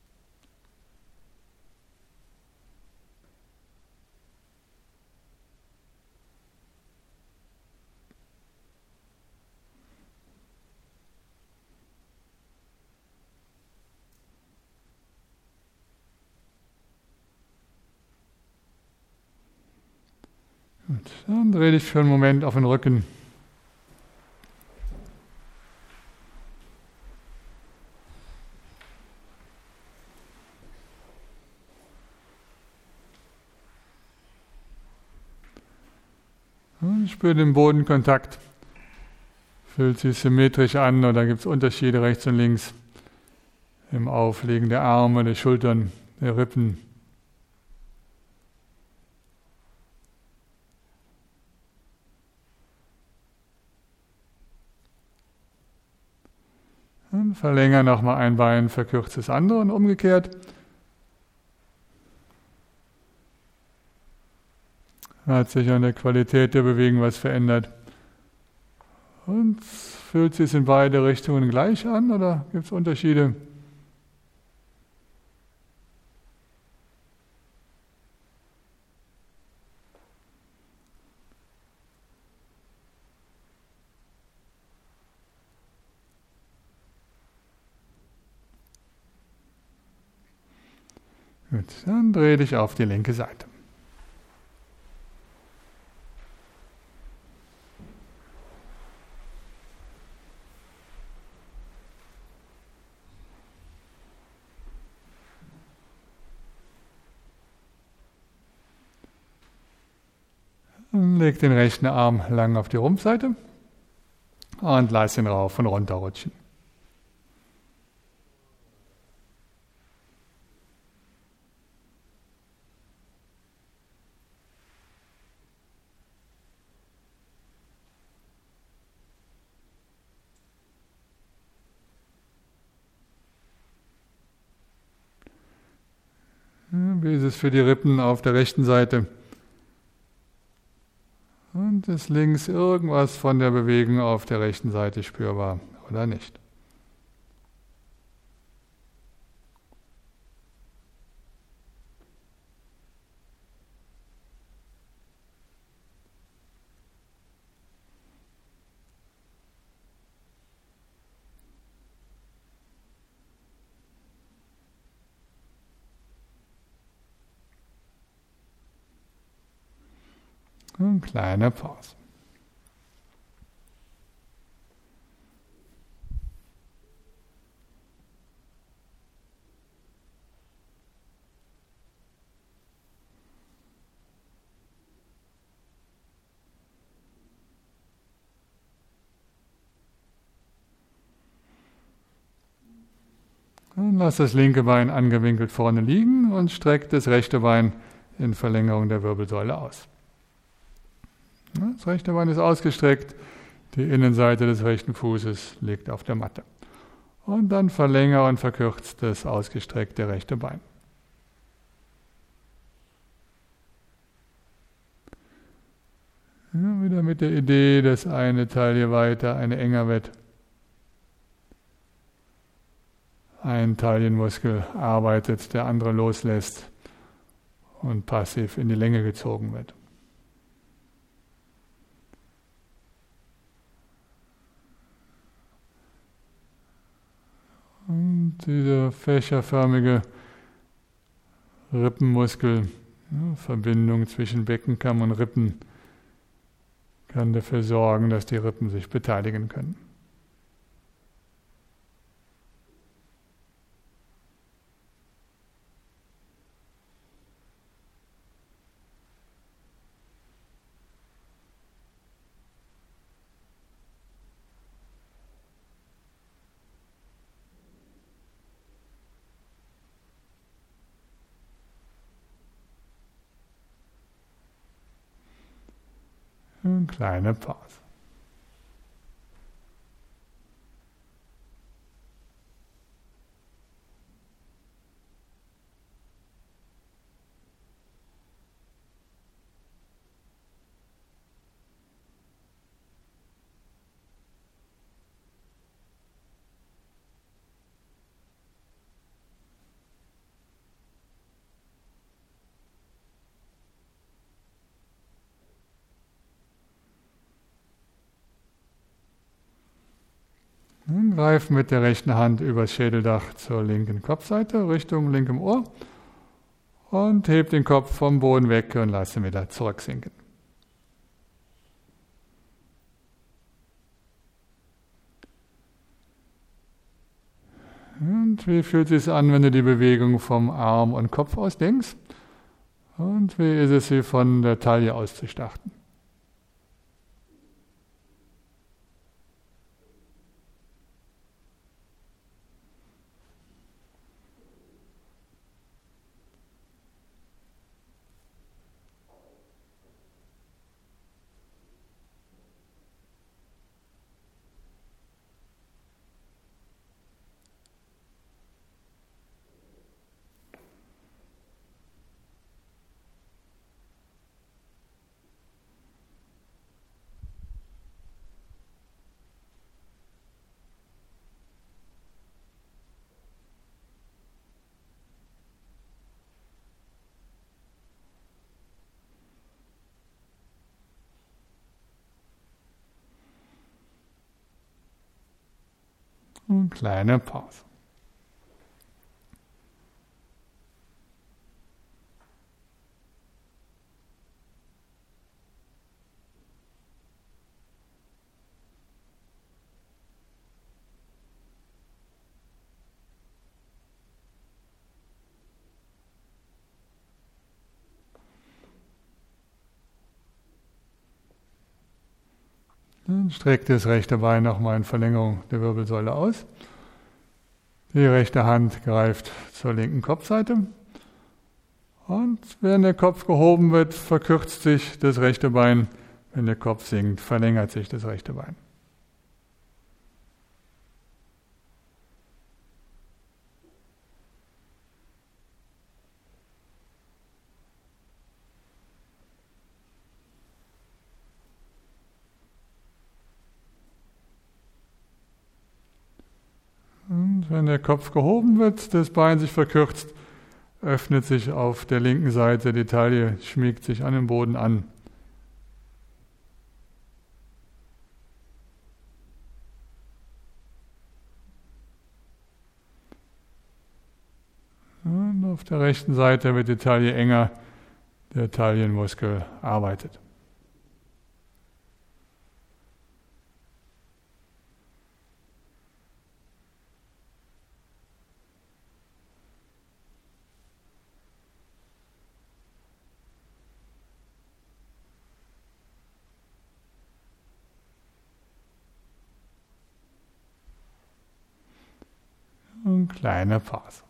Gut, dann dreh dich für einen Moment auf den Rücken. Und spür den Bodenkontakt. Fühlt sich symmetrisch an oder gibt es Unterschiede rechts und links im Auflegen der Arme, der Schultern, der Rippen. Und verlängere nochmal ein Bein, verkürzt das andere und umgekehrt. Hat sich an der Qualität der Bewegung was verändert. Und fühlt sich in beide Richtungen gleich an oder gibt es Unterschiede? Gut, dann dreh dich auf die linke Seite. Leg den rechten Arm lang auf die Rumpfseite und lass ihn rauf und runter rutschen. Wie ist es für die Rippen auf der rechten Seite? Und ist links irgendwas von der Bewegung auf der rechten Seite spürbar oder nicht? Eine kleine Pause. Lass das linke Bein angewinkelt vorne liegen und streck das rechte Bein in Verlängerung der Wirbelsäule aus. Das rechte Bein ist ausgestreckt, die Innenseite des rechten Fußes liegt auf der Matte. Und dann verlängere und verkürze das ausgestreckte rechte Bein. Ja, wieder mit der Idee, dass eine Taille weiter, eine enger wird. Ein Taillenmuskel arbeitet, der andere loslässt und passiv in die Länge gezogen wird. Und dieser fächerförmige Rippenmuskel, Verbindung zwischen Beckenkamm und Rippen, kann dafür sorgen, dass die Rippen sich beteiligen können. Eine kleine Pause. Greif mit der rechten Hand übers Schädeldach zur linken Kopfseite, Richtung linkem Ohr und heb den Kopf vom Boden weg und lass ihn wieder zurücksinken. Und wie fühlt es sich an, wenn du die Bewegung vom Arm und Kopf aus denkst? Und wie ist es, sie von der Taille aus zu starten? Und kleine Pause. Dann streckt das rechte Bein nochmal in Verlängerung der Wirbelsäule aus. Die rechte Hand greift zur linken Kopfseite. Und wenn der Kopf gehoben wird, verkürzt sich das rechte Bein. Wenn der Kopf sinkt, verlängert sich das rechte Bein. Und wenn der Kopf gehoben wird, das Bein sich verkürzt, öffnet sich auf der linken Seite die Taille, schmiegt sich an den Boden an. Und auf der rechten Seite wird die Taille enger, der Taillenmuskel arbeitet. Und kleine Pause.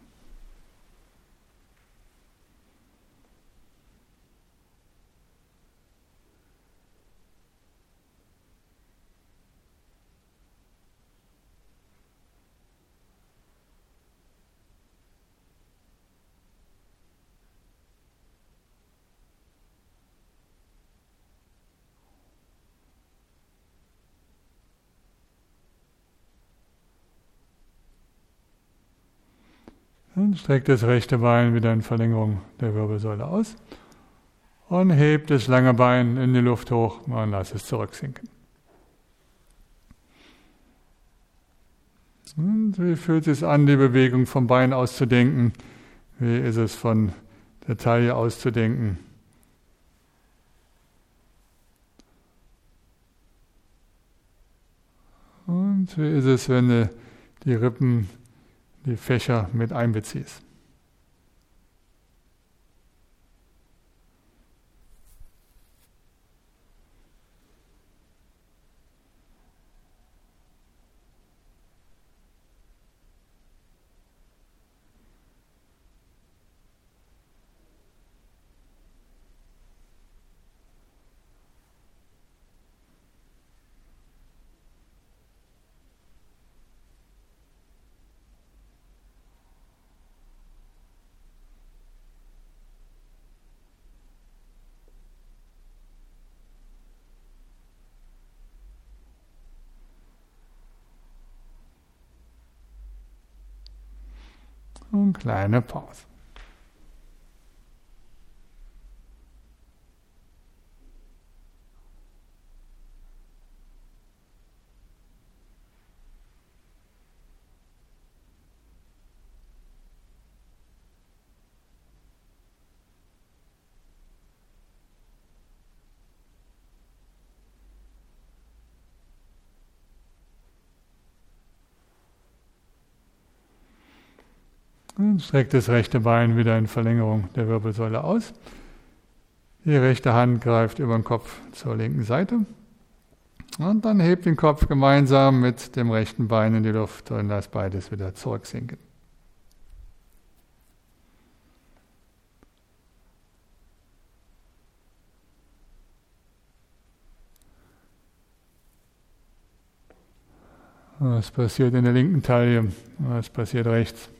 Und streckt das rechte Bein wieder in Verlängerung der Wirbelsäule aus und hebt das lange Bein in die Luft hoch und lasst es zurücksinken. Und wie fühlt es sich an, die Bewegung vom Bein auszudenken? Wie ist es von der Taille auszudenken? Und wie ist es, wenn du die Rippen, die Fächer mit einbeziehst? Und kleine Pause. Und streckt das rechte Bein wieder in Verlängerung der Wirbelsäule aus. Die rechte Hand greift über den Kopf zur linken Seite. Und dann hebt den Kopf gemeinsam mit dem rechten Bein in die Luft und lasst beides wieder zurücksinken. Was passiert in der linken Taille? Was passiert rechts?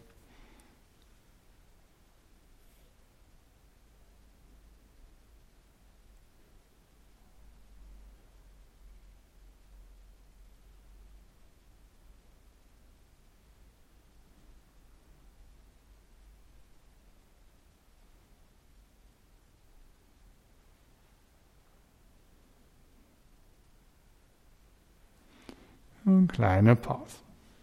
Und kleine Pause.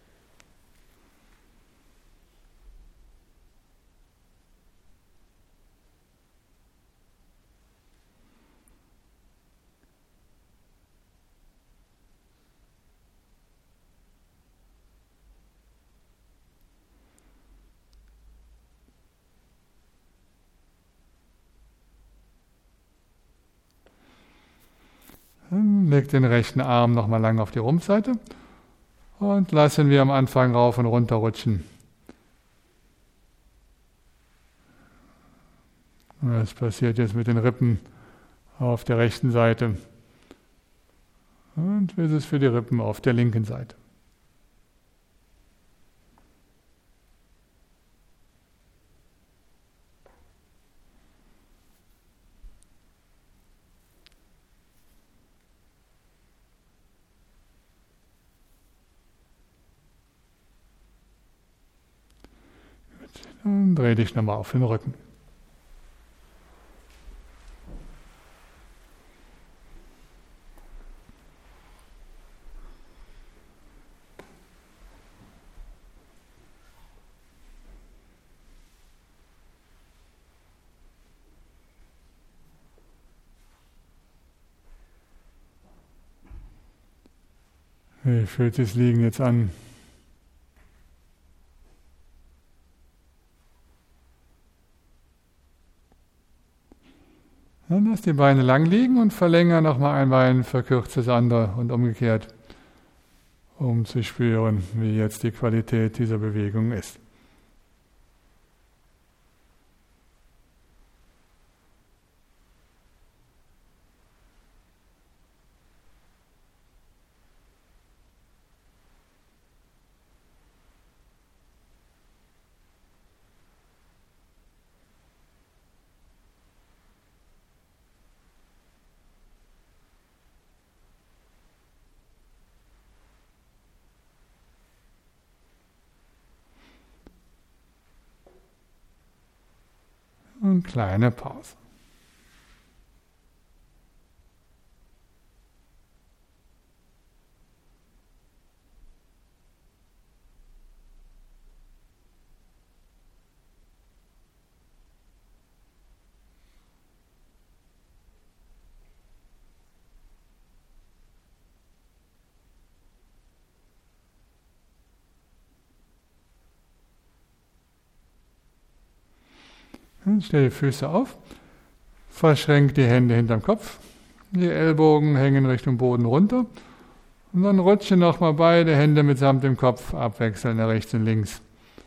Dann legt den rechten Arm nochmal lang auf die Rumpfseite und lassen wir am Anfang rauf und runter rutschen. Das passiert jetzt mit den Rippen auf der rechten Seite. Und wie ist es für die Rippen auf der linken Seite? Dann dreh dich nochmal auf den Rücken. Wie fühlt sich das Liegen jetzt an? Dann lass die Beine lang liegen und verlängere nochmal ein Bein, verkürze das andere und umgekehrt, um zu spüren, wie jetzt die Qualität dieser Bewegung ist. Eine kleine Pause. Stell die Füße auf, verschränk die Hände hinterm Kopf, die Ellbogen hängen Richtung Boden runter und dann rutsche nochmal beide Hände mitsamt dem Kopf abwechselnd nach rechts und links.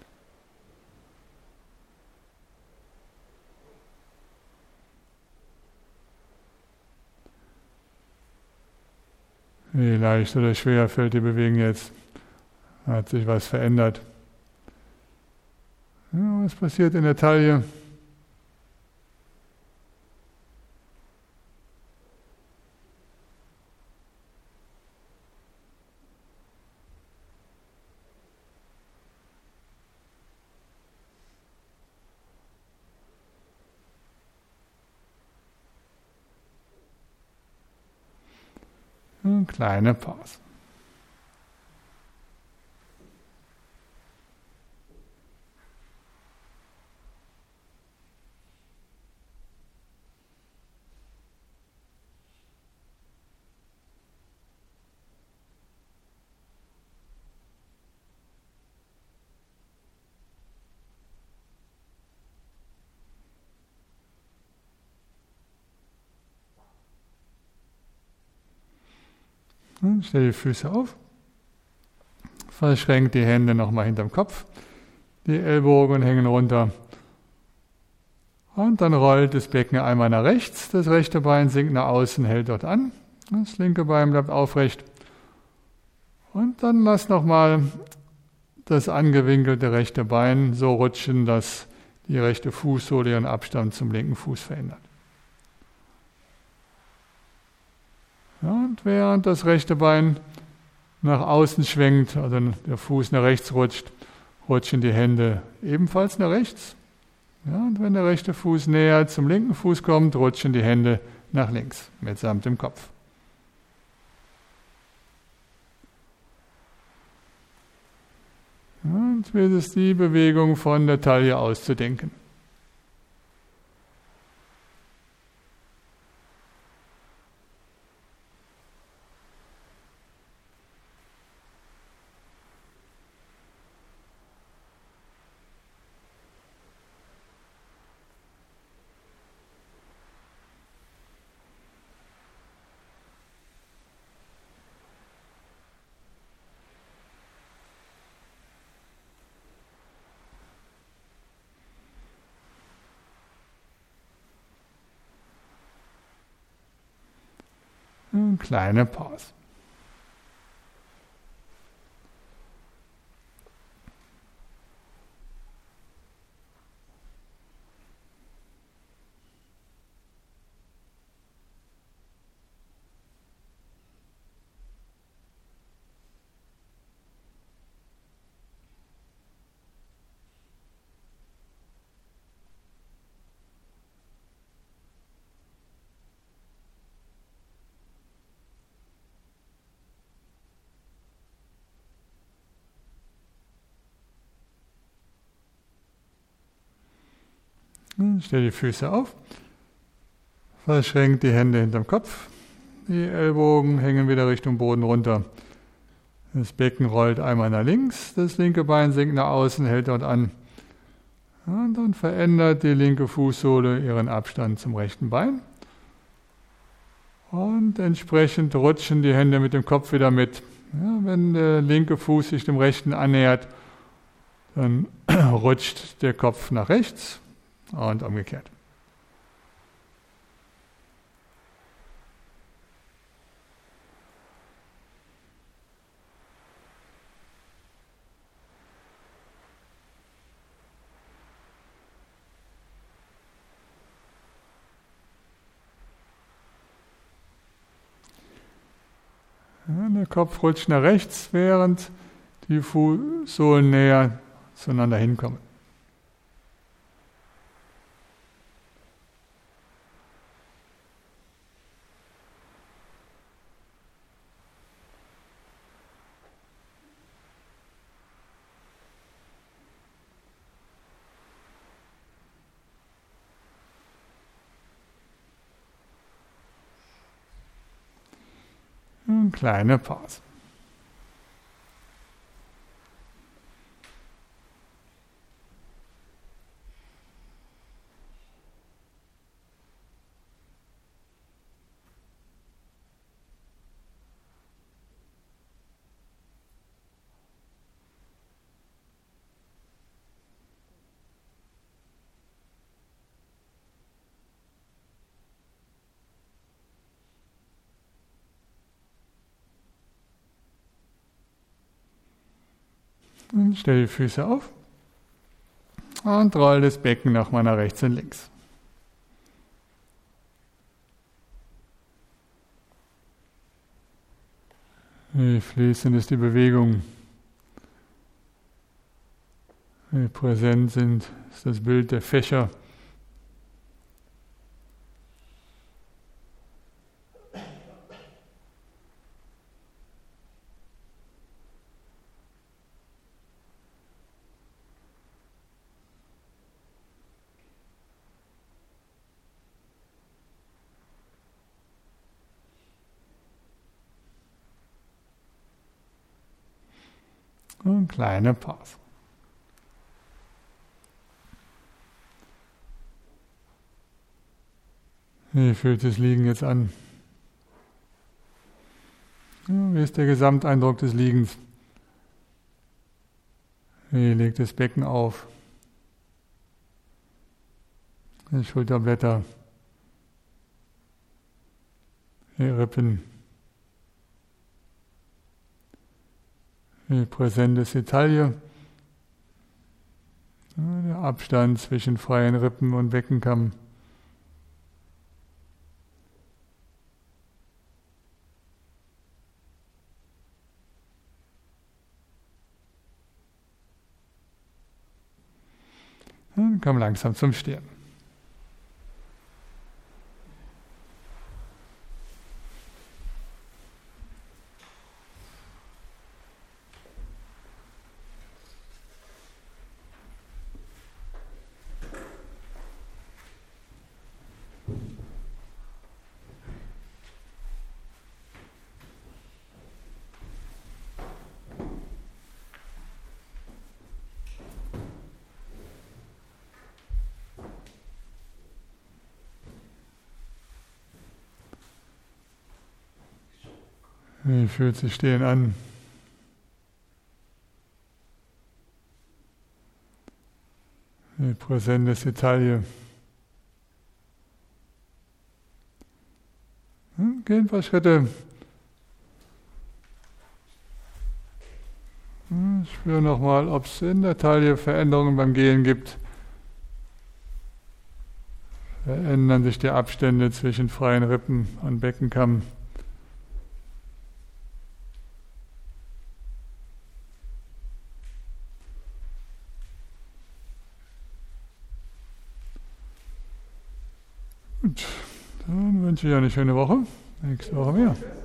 Wie leicht oder schwer fällt die Bewegung jetzt? Hat sich was verändert? Ja, was passiert in der Taille? Eine kleine Pause. Stell die Füße auf, verschränk die Hände nochmal hinterm Kopf, die Ellbogen hängen runter und dann rollt das Becken einmal nach rechts, das rechte Bein sinkt nach außen, hält dort an, das linke Bein bleibt aufrecht und dann lass nochmal das angewinkelte rechte Bein so rutschen, dass die rechte Fußsohle ihren Abstand zum linken Fuß verändert. Ja, und während das rechte Bein nach außen schwenkt, also der Fuß nach rechts rutscht, rutschen die Hände ebenfalls nach rechts. Ja, und wenn der rechte Fuß näher zum linken Fuß kommt, rutschen die Hände nach links, mitsamt dem Kopf. Ja, und wird es die Bewegung von der Taille auszudenken. Eine kleine Pause. Stell die Füße auf, verschränk die Hände hinterm Kopf, die Ellbogen hängen wieder Richtung Boden runter. Das Becken rollt einmal nach links, das linke Bein sinkt nach außen, hält dort an. Und dann verändert die linke Fußsohle ihren Abstand zum rechten Bein. Und entsprechend rutschen die Hände mit dem Kopf wieder mit. Ja, wenn der linke Fuß sich dem rechten annähert, dann rutscht der Kopf nach rechts. Und umgekehrt. Ja, der Kopf rutscht nach rechts, während die Fußsohlen näher zueinander hinkommen. Eine kleine Pause. Und stell die Füße auf und roll das Becken nochmal nach rechts und links. Wie fließend ist die Bewegung. Wie präsent ist das Bild der Fächer. Und kleine Pause. Wie fühlt das Liegen jetzt an? Wie ist der Gesamteindruck des Liegens? Wie legt das Becken auf? Die Schulterblätter, die Rippen. Wie präsent ist die Taille? Der Abstand zwischen freien Rippen und Beckenkamm. Dann komm langsam zum Stehen. Wie fühlt sich Stehen an? Wie präsent ist die Taille? Geh ein paar Schritte. Spür nochmal, ob es in der Taille Veränderungen beim Gehen gibt. Verändern sich die Abstände zwischen freien Rippen und Beckenkamm. Gut, dann wünsche ich euch eine schöne Woche. Nächste Woche mehr.